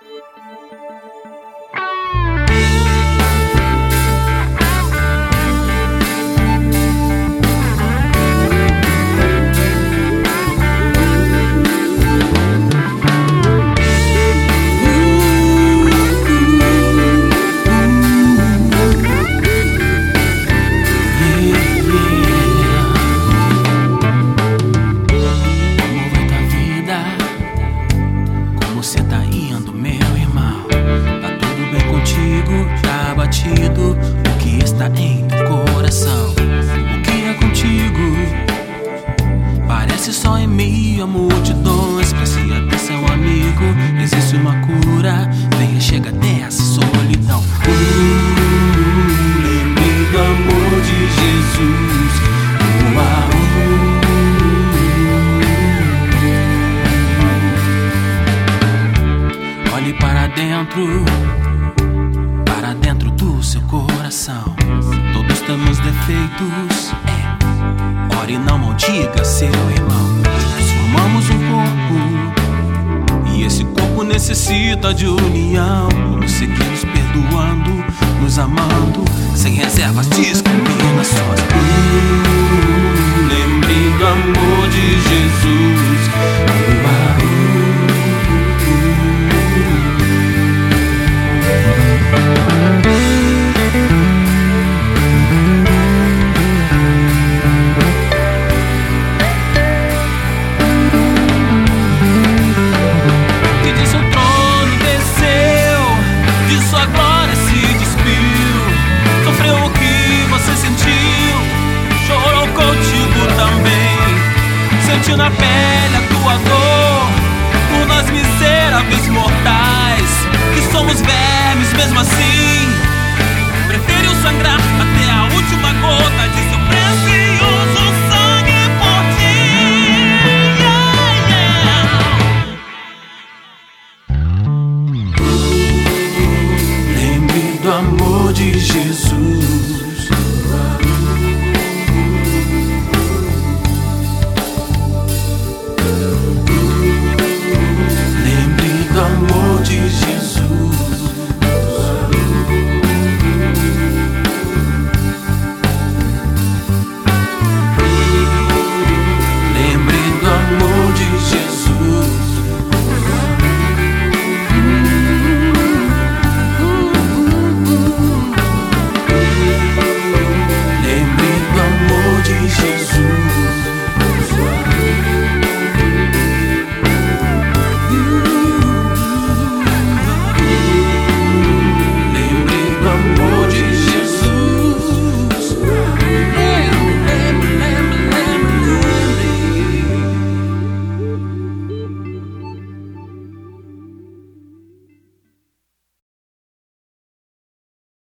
O que está em teu coração? O que é contigo? Parece só em meio a multidões. Preste atenção, amigo, existe uma cura. Venha, chega dessa solidão. Lembre do amor de Jesus. Olhe para dentro do seu coração. Todos temos defeitos, ore, não maldiga seu irmão. Nós formamos um corpo, e esse corpo necessita de união. Vamos seguir nos perdoando, nos amando, sem reservas, discriminações. Lembre do amor de Jesus. Sentiu na pele a tua dor por nós miseráveis mortais, que somos vermes mesmo assim.